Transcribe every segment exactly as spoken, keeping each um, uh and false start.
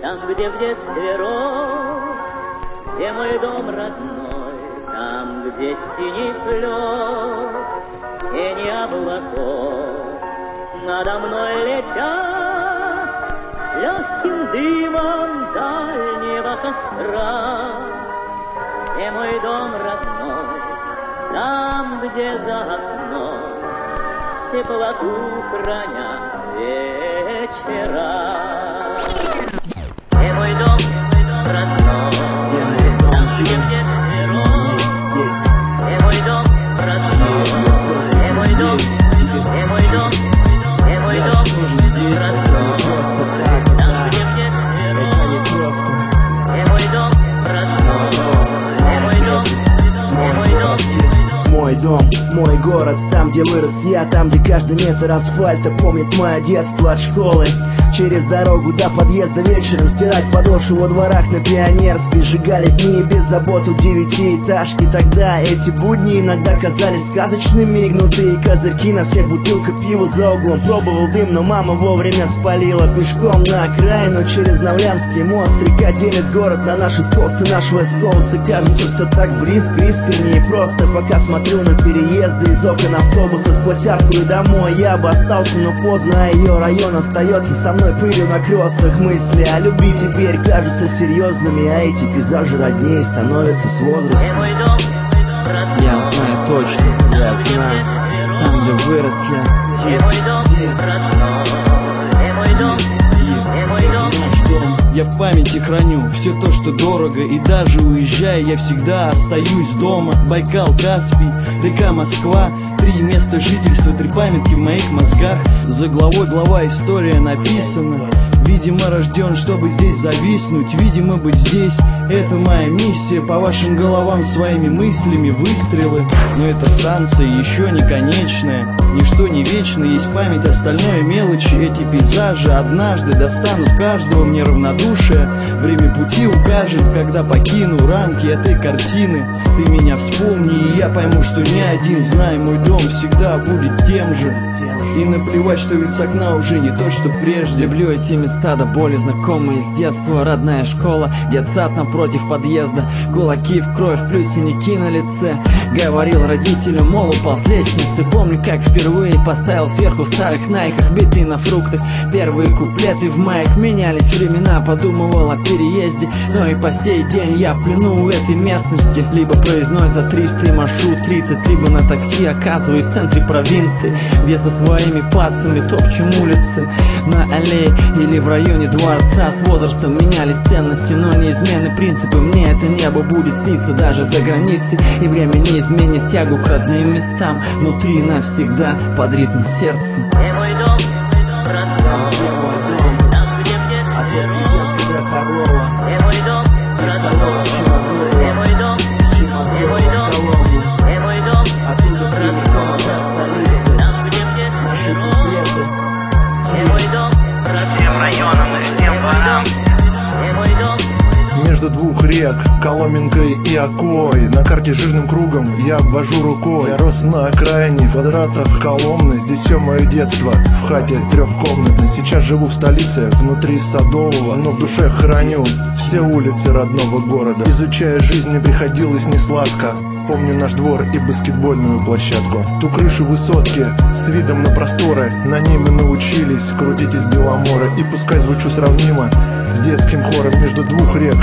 там, где в детстве рос, где мой дом родной, там, где синий плес, тени облаков надо мной летят легким дымом дальнего костра. Где мой дом родной, там, где за окном теплоту хранят вечера. Где мой дом родной, там, где в детстве рос, где мой дом родной, где мой дом, где мой дом, где мой дом родной, там, где в детстве рос, где мой дом родной, где мой дом, где мой дом. Мой дом, мой город, там, где вырос я, там, где каждый метр асфальта помнит мое детство от школы. Через дорогу до подъезда вечером стирать подошву во дворах на Пионерской. Сжигали дни без забот у девятиэтажки. Тогда эти будни иногда казались сказочными. Гнутые козырьки, на всех бутылка пива за углом. Пробовал дым, но мама вовремя спалила. Пешком на окраину через Навлянский мост. Река делит город на наши скосты, наш вест-коуст. И кажется все так близко, искренне и просто. Пока смотрю на переезды из окон автобуса сквозь арку и домой, я бы остался, но поздно, а ее район остается со мной пылью на кроссах. Мысли о любви теперь кажутся серьезными, а эти пейзажи роднее становятся с возрастом. Я знаю точно, я знаю, там, где вырос я. Я в памяти храню все то, что дорого. И даже уезжая, я всегда остаюсь дома. Байкал, Каспий, река Москва. Три места жительства, три памятки в моих мозгах. За главой глава, история написана. Видимо, рожден, чтобы здесь зависнуть. Видимо, быть здесь — это моя миссия. По вашим головам своими мыслями выстрелы. Но эта станция еще не конечная. Ничто не вечно, есть память, остальное мелочи. Эти пейзажи однажды достанут каждого, мне равнодушие. Время пути укажет, когда покину рамки этой картины. Ты меня вспомни, и я пойму, что не один. Знай, мой дом всегда будет тем же. И наплевать, что ведь с окна уже не то, что прежде. Люблю эти места до боли, знакомые с детства. Родная школа, детсад напротив подъезда. Кулаки в кровь, плюс синяки на лице. Говорил родителям, мол, упал с лестницы. Помню, как впервые поставил сверху в старых найках биты на фруктах. Первые куплеты в майк, менялись времена. Подумывал о переезде, но и по сей день я в плену у этой местности. Либо проездной за триста и маршрут тридцать, либо на такси оказываюсь в центре провинции, где со своими пацами топчем улицы. На аллее или в районе дворца. С возрастом менялись ценности, но неизменны принципы. Мне это небо будет сниться даже за границей. И время не изменит тягу к родным местам. Внутри навсегда под ритм сердца. Где мой дом родной, Где мой дом? там, где в детстве рос. Где Харлова? Где мой дом родной, где мой дом, где мой дом, где мой дом Оттуда прямиком от столицы. там, где в детстве рос. Где мой дом родной, Всем районам и всем дворам. где мой дом. Между двух рек, Коломенкой и Окой, на карте жирным кругом я обвожу рукой. Я рос на окраине, в квадратах Коломны. Здесь все мое детство, в хате трехкомнатной. Сейчас живу в столице, внутри Садового, но в душе храню все улицы родного города. Изучая жизнь, мне приходилось несладко. Помню наш двор и баскетбольную площадку. Ту крышу высотки с видом на просторы. На ней мы научились крутить из Беломора. И пускай звучу сравнимо с детским хором между двух рек,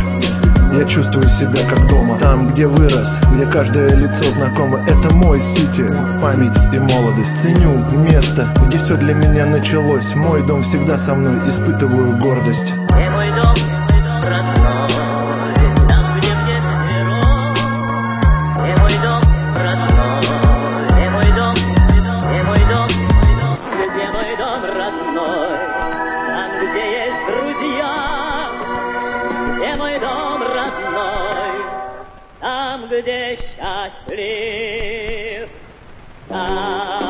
я чувствую себя как дома. Там, где вырос, где каждое лицо знакомо. Это мой сити, память и молодость. Ценю место, где все для меня началось. Мой дом всегда со мной, испытываю гордость. Где мой дом родной, там, где в детстве рос. Где мой дом родной, где мой дом, где мой дом, где мой дом родной, там, где есть друзья. Где мой дом родной, там, где счастлив, там.